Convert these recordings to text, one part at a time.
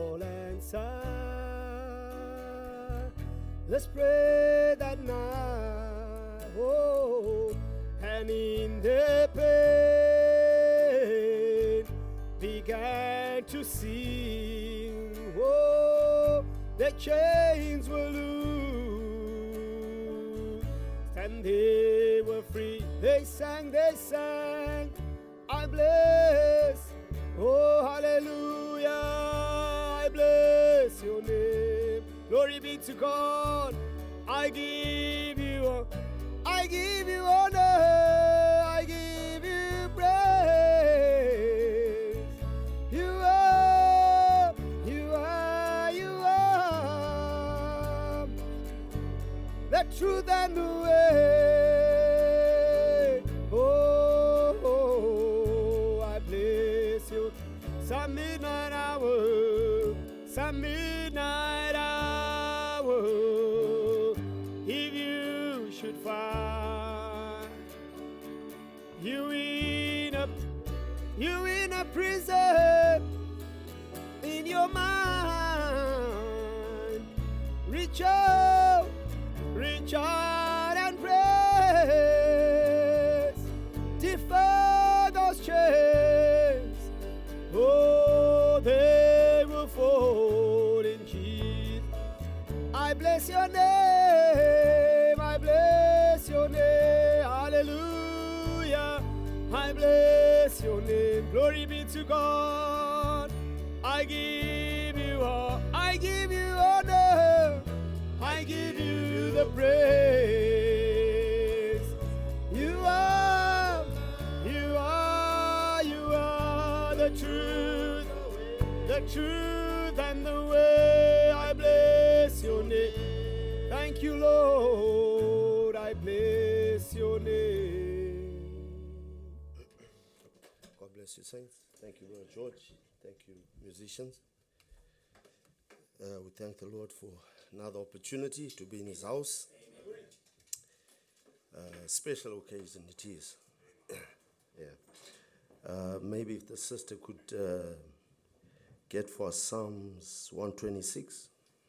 all answer. Let's pray that night, oh, and in the pain began to sing, oh, the chains were loose, and they were free. They sang, I bless, oh, hallelujah, I bless your name. Glory be to God. I give you honor, I give you praise. You are the truth and the way. Oh, I bless you. Some midnight hour, if you should find you in a prison in your mind, reach out and praise, defer those chains, oh, they will fall in Jesus. I bless your name, hallelujah, I bless your name. Glory be to God. I give you honor, I give you the praise. You are the truth and the way. I bless your name. Thank you, Lord. I bless your name. God bless you, saints. Thank you, Brother George. Thank you, musicians. We thank the Lord for another opportunity to be in his house. Special occasion it is. Yeah. Maybe if the sister could get for us Psalms 126.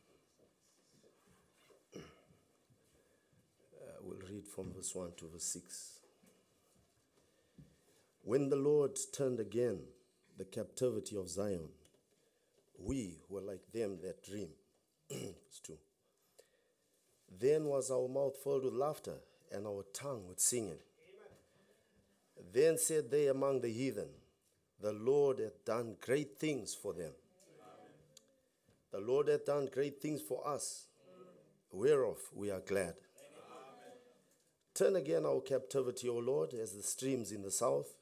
We'll read from verse 1 to verse 6. When the Lord turned again the captivity of Zion, we were like them that dream. Verse 2. Then was our mouth filled with laughter, and our tongue with singing. Amen. Then said they among the heathen, the Lord hath done great things for them. Amen. The Lord hath done great things for us, whereof we are glad. Amen. Turn again our captivity, O Lord, as the streams in the south.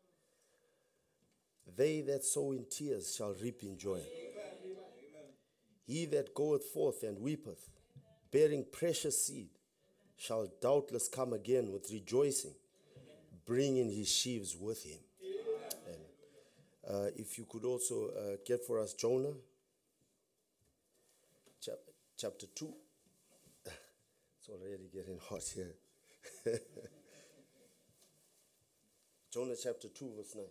They that sow in tears shall reap in joy. Amen. He that goeth forth and weepeth, bearing precious seed, shall doubtless come again with rejoicing, bringing his sheaves with him. Amen. If you could also get for us Jonah, chapter 2. It's already getting hot here. Jonah chapter 2, verse 9.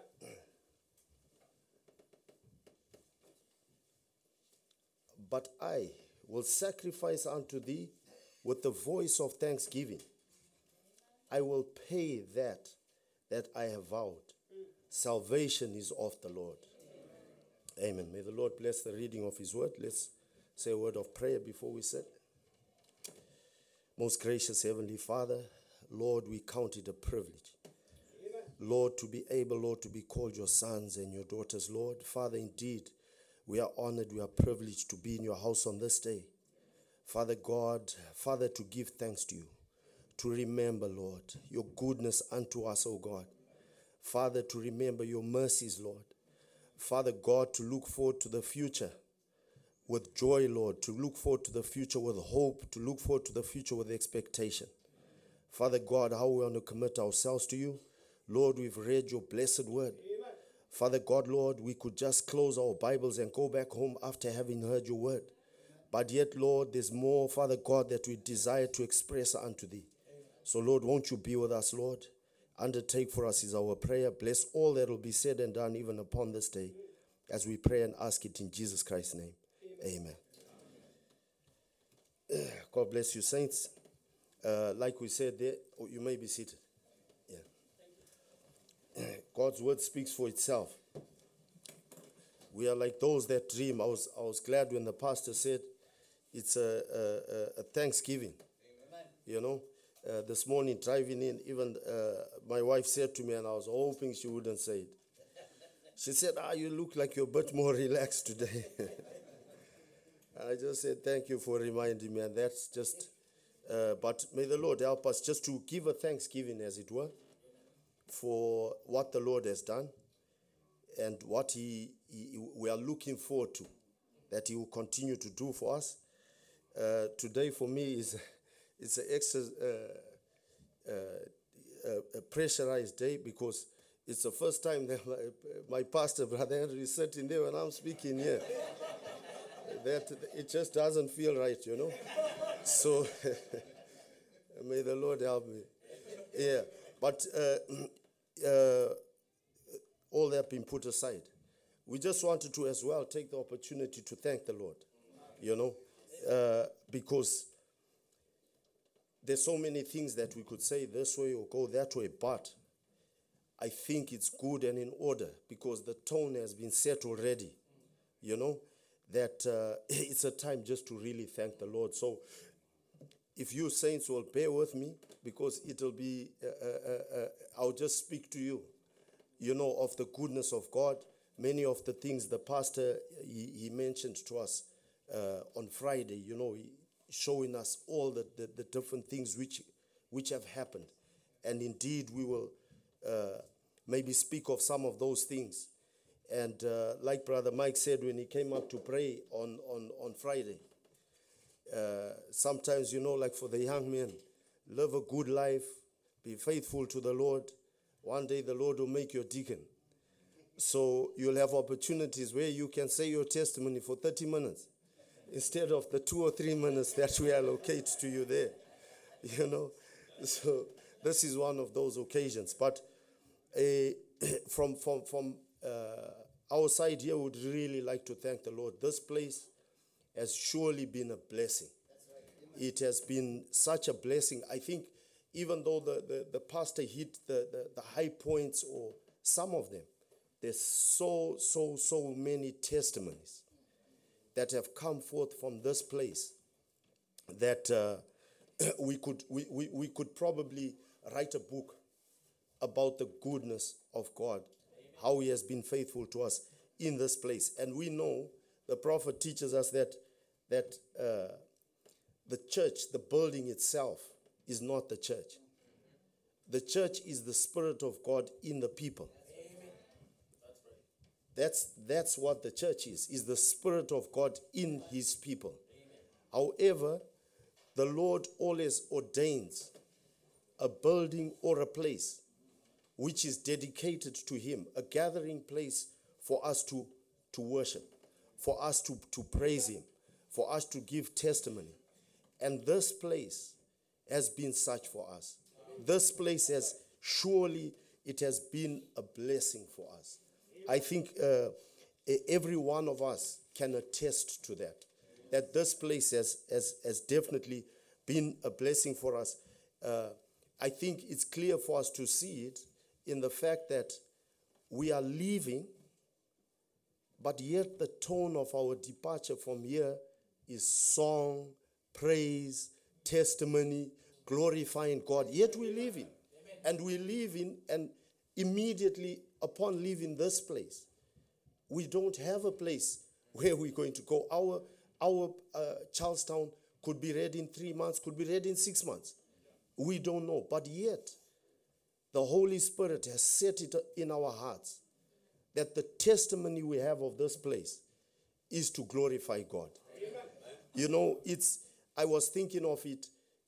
But I will sacrifice unto thee with the voice of thanksgiving. I will pay that I have vowed. Salvation is of the Lord. Amen. May the Lord bless the reading of his word. Let's say a word of prayer before we sit. Most gracious Heavenly Father, Lord, we count it a privilege, Lord, to be able, Lord, to be called your sons and your daughters, Lord. Father, indeed, we are honored, we are privileged to be in your house on this day. Father God, Father, to give thanks to you, to remember, Lord, your goodness unto us, O God. Father, to remember your mercies, Lord. Father God, to look forward to the future with joy, Lord, to look forward to the future with hope, to look forward to the future with expectation. Father God, how we want to commit ourselves to you. Lord, we've read your blessed word. Amen. Father God, Lord, we could just close our Bibles and go back home after having heard your word. But yet, Lord, there's more, Father God, that we desire to express unto thee. Amen. So, Lord, won't you be with us, Lord? Undertake for us is our prayer. Bless all that will be said and done even upon this day. as we pray and ask it in Jesus Christ's name. Amen. God bless you, saints. Like we said there, you may be seated. Yeah. God's word speaks for itself. We are like those that dream. I was glad when the pastor said it's a Thanksgiving. Amen. You know, this morning driving in, even my wife said to me, and I was hoping she wouldn't say it. She said, you look like you're a bit more relaxed today. I just said, thank you for reminding me. And that's just, but may the Lord help us just to give a thanksgiving, as it were, for what the Lord has done and what we are looking forward to, that He will continue to do for us. Today for me it's an extra a pressurized day, because it's the first time that my pastor, Brother Henry, is sitting there when I'm speaking here. That it just doesn't feel right, you know. So may the Lord help me. Yeah, but all that being put aside, we just wanted to as well take the opportunity to thank the Lord, you know, because there's so many things that we could say this way or go that way, but I think it's good and in order, because the tone has been set already, you know, that it's a time just to really thank the Lord. So if you saints will bear with me, because it'll be, I'll just speak to you, you know, of the goodness of God. Many of the things the pastor, he mentioned to us on Friday, you know, showing us all the different things which have happened. And indeed, we will maybe speak of some of those things. And like Brother Mike said when he came up to pray on Friday, sometimes, you know, like for the young men, live a good life, be faithful to the Lord. One day the Lord will make you a deacon. So you'll have opportunities where you can say your testimony for 30 minutes instead of the 2 or 3 minutes that we allocate to you there, you know. So this is one of those occasions. But from our side here, we would really like to thank the Lord. This place has surely been a blessing. It has been such a blessing. I think even though the pastor hit the high points, or some of them, there's so many testimonies that have come forth from this place that we could probably write a book about the goodness of God, how He has been faithful to us in this place. And we know the prophet teaches us that the church, the building itself, is not the church. The church is the Spirit of God in the people. That's what the church is the Spirit of God in His people. However, the Lord always ordains a building or a place which is dedicated to Him, a gathering place for us to worship, for us to praise Him, for us to give testimony. And this place has been such for us. This place has surely, it has been a blessing for us. I think every one of us can attest to that this place has definitely been a blessing for us. I think it's clear for us to see it in the fact that we are leaving, but yet the tone of our departure from here is song, praise, testimony, glorifying God. Yet we're leaving. And we're leaving, and immediately upon leaving this place, we don't have a place where we're going to go. Our Charlestown could be ready in 3 months, could be ready in 6 months. We don't know. But yet, the Holy Spirit has set it in our hearts that the testimony we have of this place is to glorify God. Amen. You know, I was thinking of it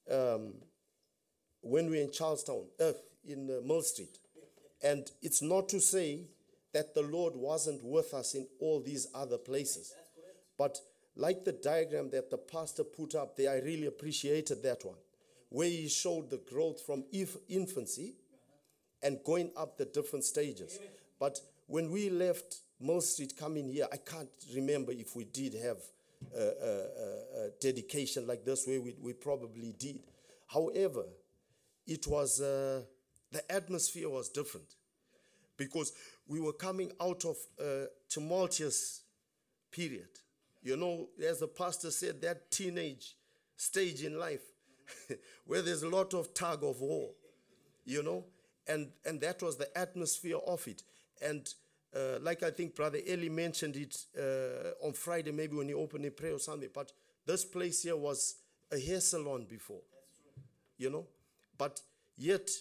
when we were in Charlestown, in Mill Street. And it's not to say that the Lord wasn't with us in all these other places. But like the diagram that the pastor put up there, I really appreciated that one, where he showed the growth from infancy and going up the different stages. But when we left Mill Street coming here, I can't remember if we did have a dedication like this where we probably did. However, it was, the atmosphere was different because we were coming out of a tumultuous period. You know, as the pastor said, that teenage stage in life where there's a lot of tug of war, you know, and that was the atmosphere of it. And like I think Brother Eli mentioned it on Friday, maybe when he opened in prayer or something, but this place here was a hair salon before, you know, but yet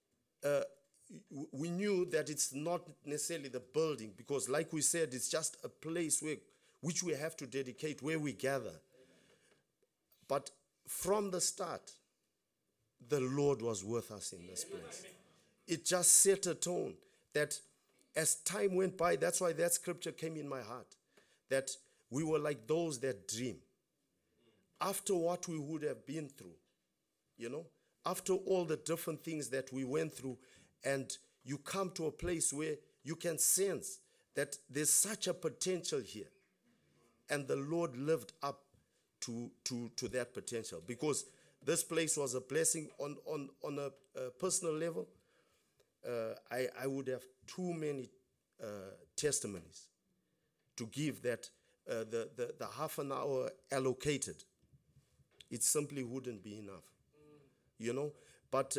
we knew that it's not necessarily the building, because like we said, it's just a place which we have to dedicate, where we gather. But from the start, the Lord was with us in this place. It just set a tone that as time went by, that's why that scripture came in my heart, that we were like those that dream. After what we would have been through, you know, after all the different things that we went through, and you come to a place where you can sense that there's such a potential here. And the Lord lived up to that potential, because this place was a blessing on a personal level. I would have too many testimonies to give that the half an hour allocated, it simply wouldn't be enough, you know. But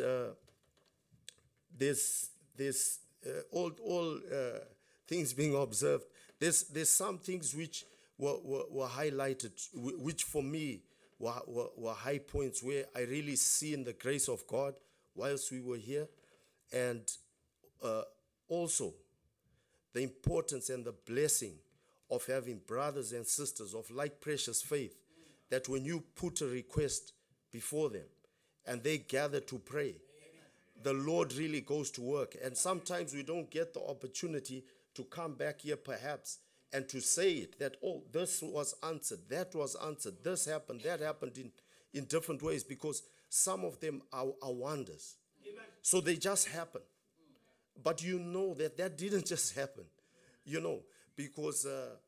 there's all things being observed. There's some things which were highlighted, which for me were high points where I really seen the grace of God whilst we were here, and also the importance and the blessing of having brothers and sisters of like precious faith, that when you put a request before them and they gather to pray, the Lord really goes to work. And sometimes we don't get the opportunity to come back here perhaps and to say it, that, oh, this was answered, that was answered, this happened, that happened in different ways, because some of them are wonders. Amen. So they just happen. But you know that didn't just happen, you know, because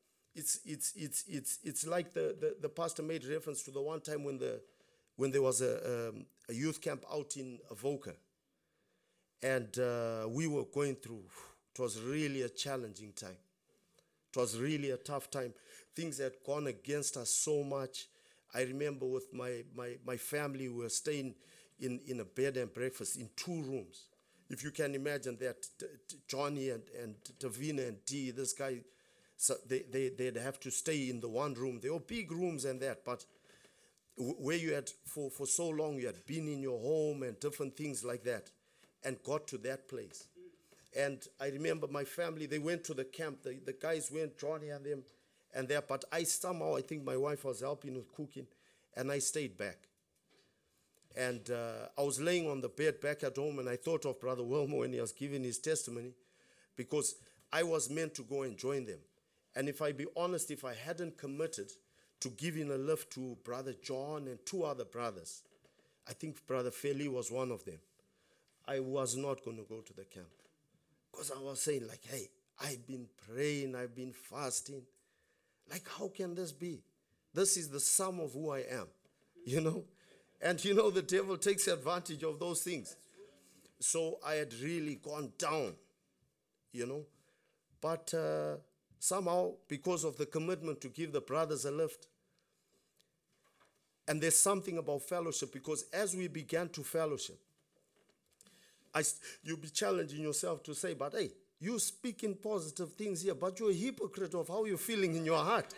it's like the pastor made reference to the one time when there was a youth camp out in Avoca, and we were going through, it was really a challenging time. It was really a tough time. Things had gone against us so much. I remember with my family, we were staying in a bed and breakfast in 2 rooms. If you can imagine that, Johnny and Tavina and Dee, this guy, so they'd have to stay in the one room. They were big rooms and that, but where you had, for so long, you had been in your home and different things like that, and got to that place. And I remember my family, they went to the camp. The guys went, Johnny and them, and there. But I think my wife was helping with cooking, and I stayed back. And I was laying on the bed back at home, and I thought of Brother Wilmo when he was giving his testimony, because I was meant to go and join them. And if I be honest, if I hadn't committed to giving a lift to Brother John and 2 other brothers, I think Brother Feli was one of them, I was not going to go to the camp. Because I was saying, like, hey, I've been praying, I've been fasting. Like, how can this be? This is the sum of who I am, you know? And, you know, the devil takes advantage of those things. So I had really gone down, you know? But somehow, because of the commitment to give the brothers a lift, and there's something about fellowship, because as we began to fellowship, you'll be challenging yourself to say, but hey, you speaking positive things here, but you're a hypocrite of how you're feeling in your heart.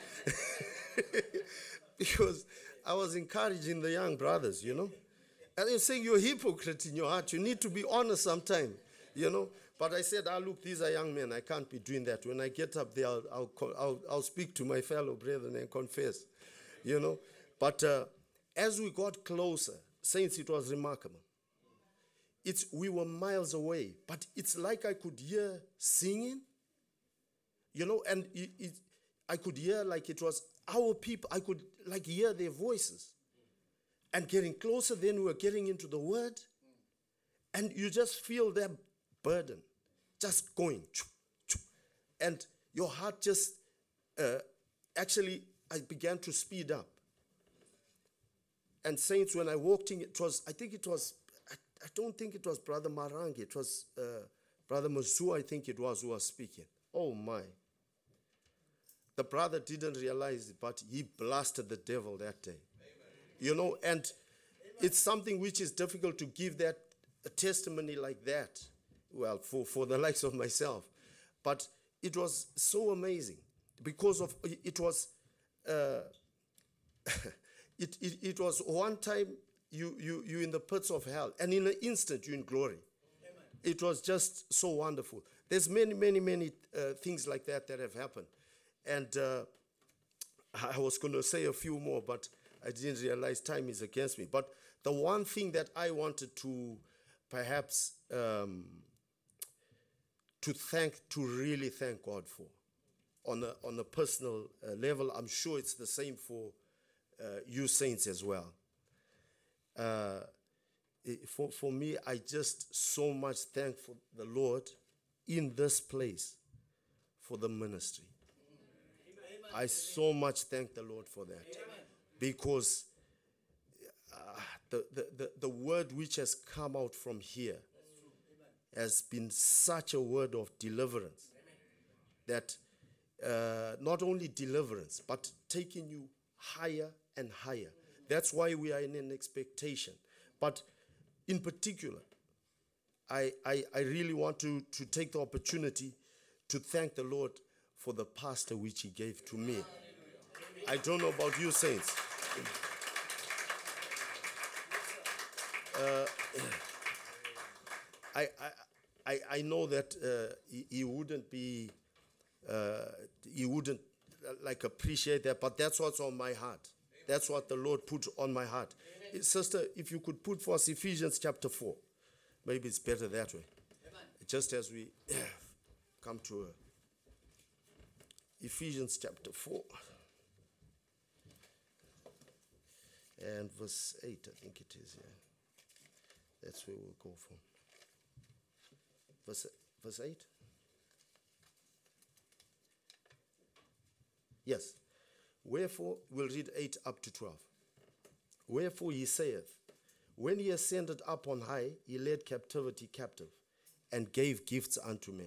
Because I was encouraging the young brothers, you know. And you're saying you're a hypocrite in your heart. You need to be honest sometime, you know. But I said, look, these are young men. I can't be doing that. When I get up there, I'll speak to my fellow brethren and confess, you know. But as we got closer, saints, it was remarkable. We were miles away, but it's like I could hear singing, you know, and I could hear like it was our people. I could like hear their voices. And getting closer, then we were getting into the word, and you just feel their burden just going. And your heart just, actually, I began to speed up. And saints, when I walked in, I don't think it was Brother Marangi, it was Brother Mazu, I think it was, who was speaking. Oh my. The brother didn't realize it, but he blasted the devil that day. Amen. You know, and it's something which is difficult to give that a testimony like that, well, for the likes of myself. But it was so amazing because of, it was, it was one time you in the pits of hell, and in an instant you're in glory. Amen. It was just so wonderful. There's many things like that have happened. And I was going to say a few more, but I didn't realize time is against me. But the one thing that I wanted to perhaps to really thank God for, on a personal level, I'm sure it's the same for you saints as well. For me, I just so much thank for the Lord in this place for the ministry. I so much thank the Lord for that. Amen. Because the word which has come out from here has been such a word of deliverance. Amen. That not only deliverance, but taking you higher and higher. That's why we are in an expectation. But in particular, I really want to take the opportunity to thank the Lord for the pastor which he gave to me. I don't know about you saints. I know that he wouldn't like appreciate that, but that's what's on my heart. That's what the Lord put on my heart. Sister, if you could put for us Ephesians chapter 4. Maybe it's better that way. Amen. Just as we come to Ephesians chapter 4 and verse 8, I think it is. Yeah. That's where we'll go from. Verse 8? Yes. Wherefore, we'll read 8 up to 12. Wherefore he saith, when he ascended up on high, he led captivity captive and gave gifts unto men.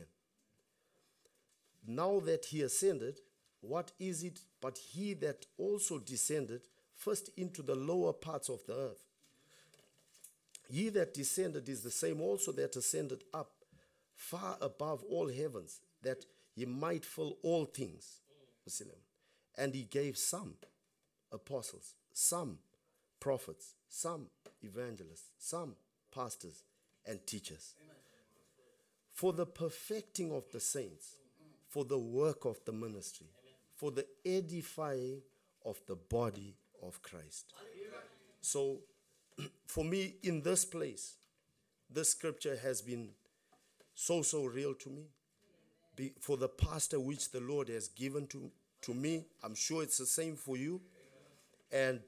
Now that he ascended, what is it but he that also descended first into the lower parts of the earth? He that descended is the same also that ascended up far above all heavens, that he might fill all things. And he gave some apostles, some prophets, some evangelists, some pastors and teachers. Amen. For the perfecting of the saints, for the work of the ministry, amen, for the edifying of the body of Christ. Amen. So, for me, in this place, this scripture has been so real to me. For the pastor which the Lord has given to me, I'm sure it's the same for you. And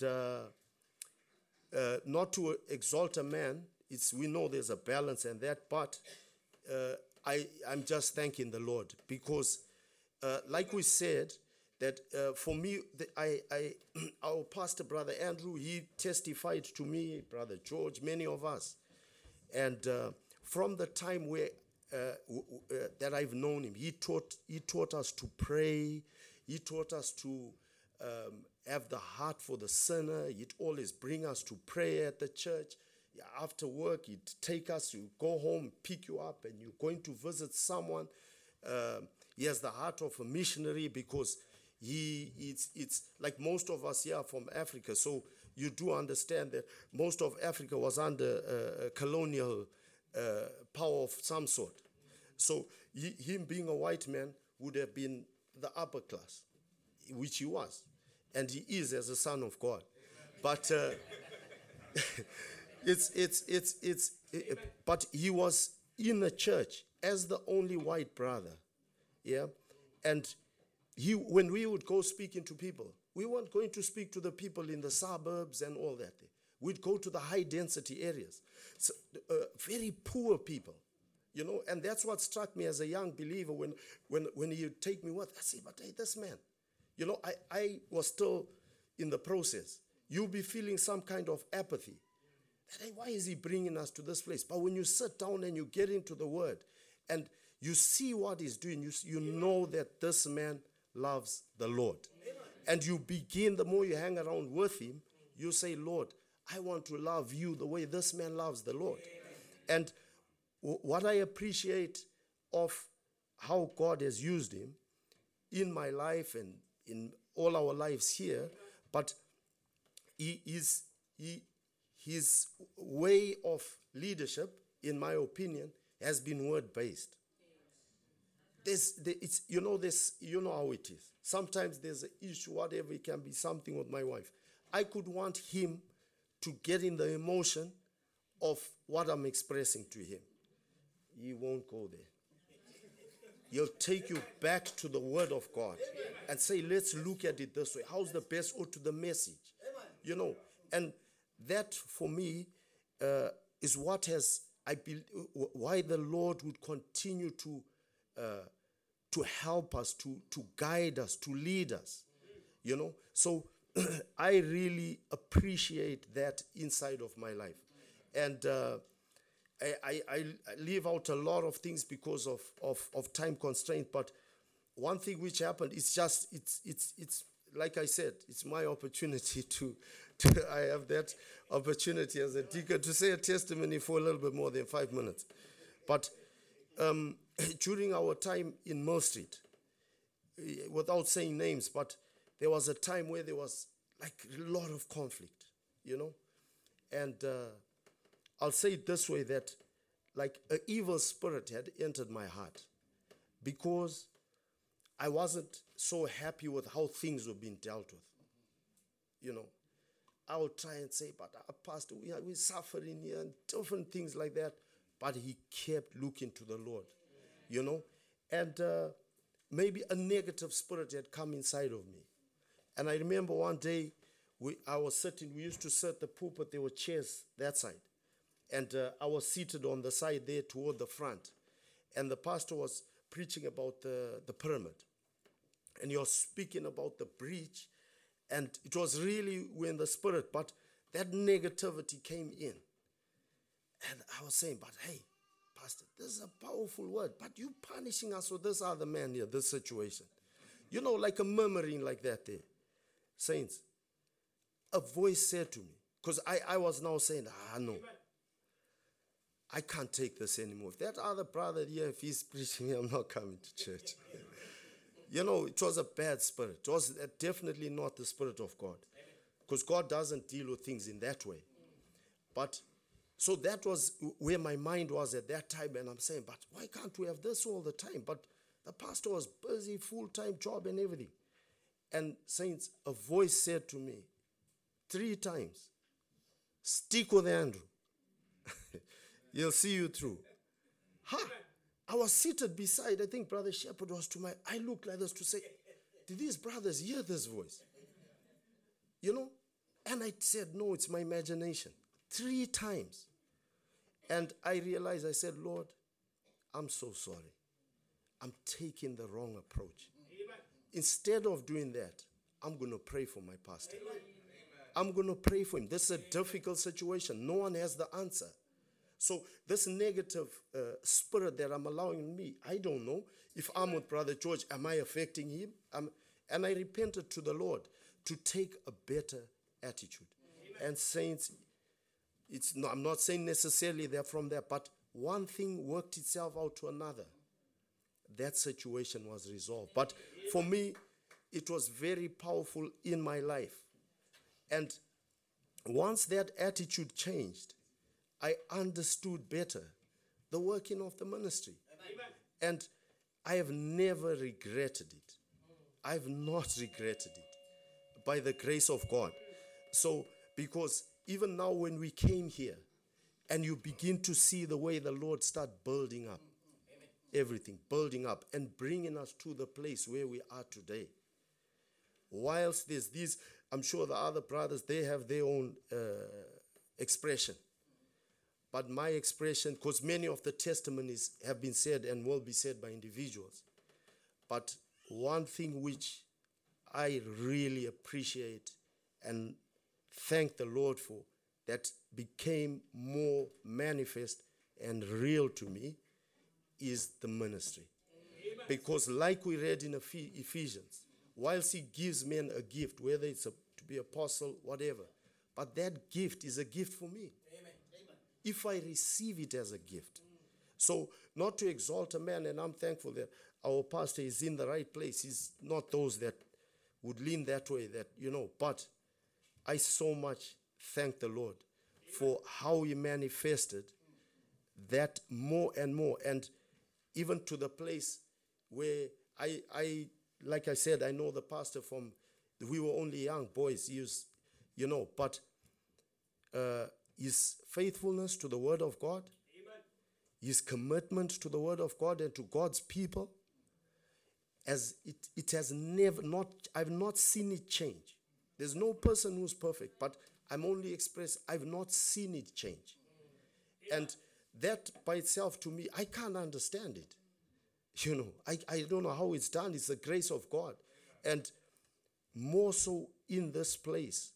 not to exalt a man, we know there's a balance and that, but I'm just thanking the Lord because, like we said, that for me, our pastor, Brother Andrew, he testified to me, Brother George, many of us. And from the time where that I've known him, he taught us to pray. He taught us to have the heart for the sinner. He'd always bring us to pray at the church. After work, he'd take us, you go home, pick you up, and you're going to visit someone. He has the heart of a missionary because it's like most of us here from Africa. So you do understand that most of Africa was under colonial power of some sort. So him being a white man would have been the upper class, which he was. And he is as a son of God. But but he was in the church as the only white brother. Yeah. And when we would go speaking to people, we weren't going to speak to the people in the suburbs and all that. We'd go to the high density areas. So, very poor people, You know, and that's what struck me as a young believer when he would take me with. I say, but hey, this man, you know, I was still in the process. You'll be feeling some kind of apathy. That, hey, why is he bringing us to this place? But when you sit down and you get into the word and you see what he's doing, you know that this man loves the Lord. And you begin, the more you hang around with him, you say, Lord, I want to love you the way this man loves the Lord. And what I appreciate of how God has used him in my life and in all our lives here, but his way of leadership, in my opinion, has been word-based. You know how it is. Sometimes there's an issue, whatever, it can be something with my wife. I could want him to get in the emotion of what I'm expressing to him. He won't go there. He'll take you back to the Word of God and say, let's look at it this way. How's the best or to the message? You know, and that for me is what has, why the Lord would continue to help us, to guide us, to lead us. You know, so I really appreciate that inside of my life. And I leave out a lot of things because of time constraint, but one thing which happened is just, it's like I said, it's my opportunity to I have that opportunity as a deacon to say a testimony for a little bit more than 5 minutes. But during our time in Mill Street, without saying names, but there was a time where there was like a lot of conflict, you know, and I'll say it this way, that like an evil spirit had entered my heart because I wasn't so happy with how things were being dealt with. You know, I would try and say, but Pastor, we're suffering here and different things like that. But he kept looking to the Lord, you know. And maybe a negative spirit had come inside of me. And I remember one day I was sitting, we used to sit the pulpit, there were chairs that side. And I was seated on the side there toward the front. And the pastor was preaching about the pyramid. And he was speaking about the breach. And it was really in the spirit, but that negativity came in. And I was saying, but hey, Pastor, this is a powerful word, but you punishing us with this other man here, this situation. You know, like a murmuring like that there. Saints, a voice said to me, because I was now saying, no. I can't take this anymore. If that other brother here, if he's preaching, I'm not coming to church. You know, it was a bad spirit. It was definitely not the Spirit of God. Because God doesn't deal with things in that way. But, so that was where my mind was at that time. And I'm saying, but why can't we have this all the time? But the pastor was busy, full-time job and everything. And saints, a voice said to me 3 times, stick with Andrew. He'll see you through. I was seated beside, I think Brother Shepherd was to my, I looked like this to say, did these brothers hear this voice? You know? And I said, no, it's my imagination. 3 times. And I realized, I said, Lord, I'm so sorry. I'm taking the wrong approach. Amen. Instead of doing that, I'm going to pray for my pastor. Amen. I'm going to pray for him. This is a difficult situation. No one has the answer. So this negative spirit that I'm allowing in me, I don't know if I'm with Brother George, am I affecting him? And I repented to the Lord to take a better attitude. Amen. And saints, I'm not saying necessarily they're from there, but one thing worked itself out to another. That situation was resolved. But for me, it was very powerful in my life. And once that attitude changed, I understood better the working of the ministry. Amen. And I have never regretted it. I've not regretted it by the grace of God. So, because even now when we came here and you begin to see the way the Lord start building up, everything, building up and bringing us to the place where we are today. Whilst there's these, I'm sure the other brothers, they have their own expression. But my expression, because many of the testimonies have been said and will be said by individuals. But one thing which I really appreciate and thank the Lord for, that became more manifest and real to me, is the ministry. Amen. Because like we read in Ephesians, whilst he gives men a gift, whether it's to be apostle, whatever, but that gift is a gift for me. Amen. If I receive it as a gift. So not to exalt a man, and I'm thankful that our pastor is in the right place. He's not those that would lean that way, that, but I so much thank the Lord for how he manifested that more and more. And even to the place where I like I said, I know the pastor from, we were only young boys, he was, but his faithfulness to the word of God, amen, his commitment to the word of God and to God's people, as it has never not, I've not seen it change. There's no person who's perfect, but I'm only expressing, I've not seen it change. And that by itself, to me, I can't understand it. I don't know how it's done. It's the grace of God. And more so in this place,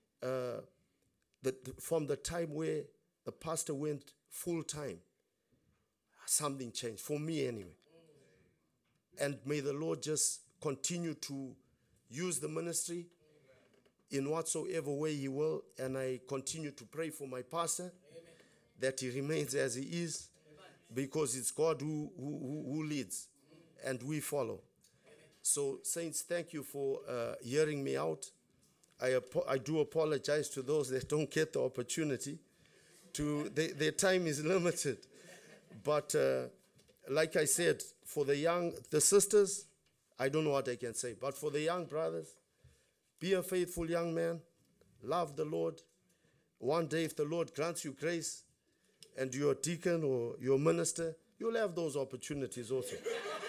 from the time where the pastor went full time, something changed, for me anyway. And may the Lord just continue to use the ministry in whatsoever way he will. And I continue to pray for my pastor, amen, that he remains as he is, because it's God who leads, and we follow. Amen. So, saints, thank you for hearing me out. I do apologize to those that don't get the opportunity. Their time is limited. But like I said, for the sisters, I don't know what I can say. But for the young brothers, be a faithful young man. Love the Lord. One day, if the Lord grants you grace and you're a deacon or you're a minister, you'll have those opportunities also.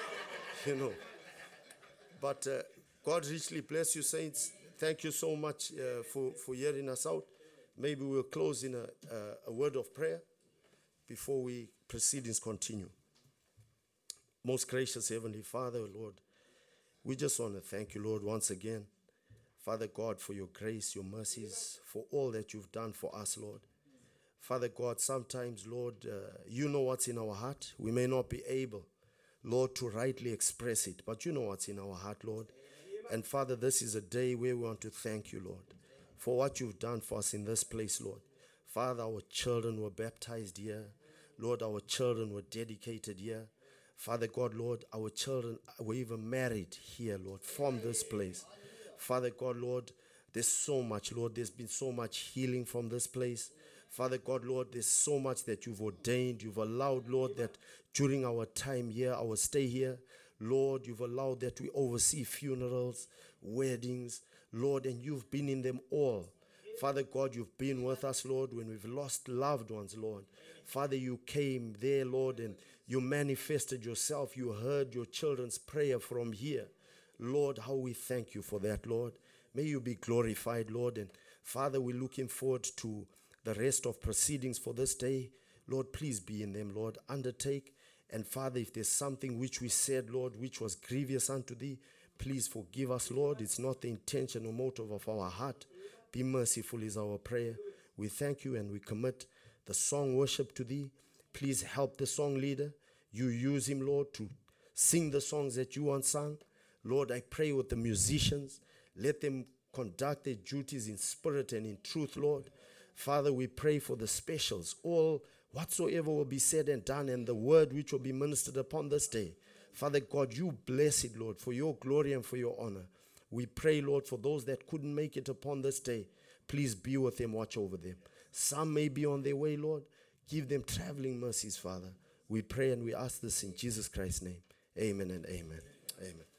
But God richly bless you, saints. Thank you so much for hearing us out. Maybe we'll close in a word of prayer before we proceedings continue. Most gracious Heavenly Father, Lord, we just want to thank you, Lord, once again. Father God, for your grace, your mercies, for all that you've done for us, Lord. Father God, sometimes, Lord, you know what's in our heart. We may not be able, Lord, to rightly express it, but you know what's in our heart, Lord. And Father, this is a day where we want to thank you, Lord, for what you've done for us in this place, Lord. Father, our children were baptized here. Lord, our children were dedicated here. Father God, Lord, our children were even married here, Lord, from this place. Father God, Lord, there's so much, Lord. There's been so much healing from this place. Father God, Lord, there's so much that you've ordained. You've allowed, Lord, that during our time here, our stay here, Lord, you've allowed that we oversee funerals, weddings, Lord, and you've been in them all. Father God, you've been with us, Lord, when we've lost loved ones, Lord. Father, you came there, Lord, and you manifested yourself. You heard your children's prayer from here. Lord, how we thank you for that, Lord. May you be glorified, Lord. And Father, we're looking forward to the rest of proceedings for this day. Lord, please be in them, Lord. Undertake. And Father, if there's something which we said, Lord, which was grievous unto thee, please forgive us, Lord. It's not the intention or motive of our heart. Be merciful is our prayer. We thank you and we commit the song worship to thee. Please help the song leader. You use him, Lord, to sing the songs that you want sung. Lord, I pray with the musicians. Let them conduct their duties in spirit and in truth, Lord. Father, we pray for the specials, all whatsoever will be said and done, and the word which will be ministered upon this day. Father God, you bless it, Lord, for your glory and for your honor. We pray, Lord, for those that couldn't make it upon this day. Please be with them, watch over them. Some may be on their way, Lord. Give them traveling mercies, Father. We pray and we ask this in Jesus Christ's name. Amen and amen. Amen.